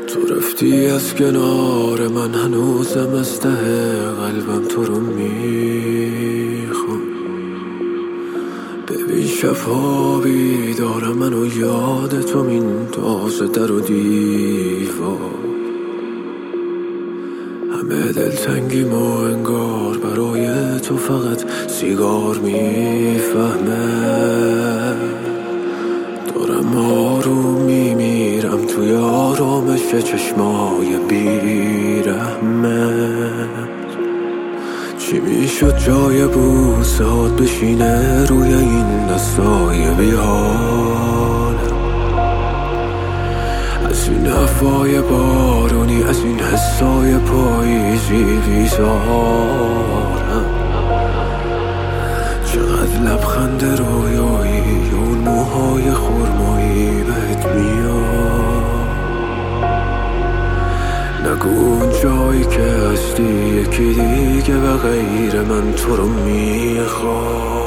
تو رفتی از کنار من، هنوزم از ته قلبم تو رو میخوام. ببین شبها بیدارم من و یاد تو میندازه در و دیوار. همه دلتنگیم و انگار برای تو فقط سیگار میفهمه. دارم آروم میمیرم توی آرامش چشمای بیرحمت. چی میشد جای بوسهات بشینه روی این دستای بیحالم؟ از این هوای بارونی، از این حسای پاییزی بیزارم. چقدر لبخند رویایی، اون موهای خرمایی بهت میاد. نگو اون جایی که هستی یکی دیگه به غیر من تو رو میخواد.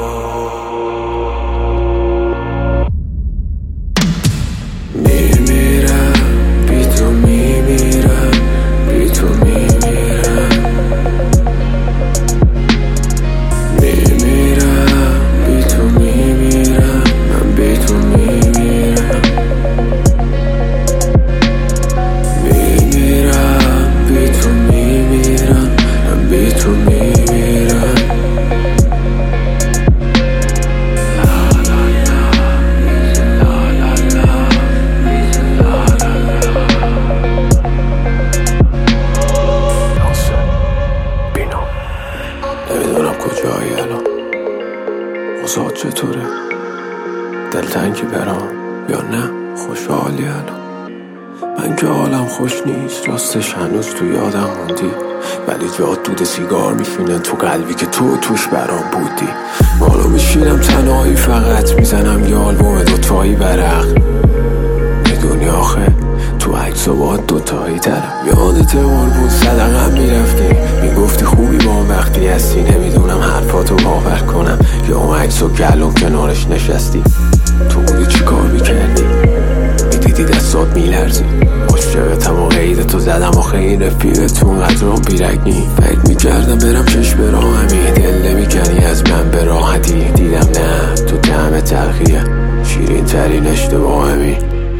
نمیدونم کجایی الان، اوضاعت چطوره؟ دلتنگی برام یا نه خوشحالی الان؟ من که حالم خوش نیست، راستش هنوز تو یادم موندی، ولی جات دود سیگار میشینه تو قلبی که تو توش برام بودی. مالو میشینم تنهایی فقط میزنم یه آلبوم دوتایی برق. میدونی آخه تو عکس و با دوتایی ترم. یادت اون بود صدقم میرفتی، میگفتی خوبی با اون وقتی هستی. نمیدونم حرفاتو باور کنم یا اون عکس و گلوم کنارش نشستی. تو بودی چی کار میکردی؟ میدیدی دستات میلرزی. عاشقتم و قیدتو زدم آخه این رفیقتون قدرام بیرگنی. فکر میکردم برم چشم راهمی، دل نمیکنی از من به راحتی. دیدم نه تو طعم تلخیه، شیرین ترین اشتباهمی.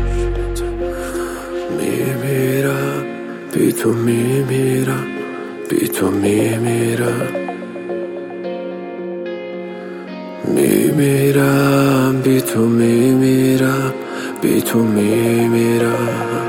میمیرم بی تو، میمیرم بی تو، میمیرم. میمیرم بی تو، میمیرم بی تو، میمیرم.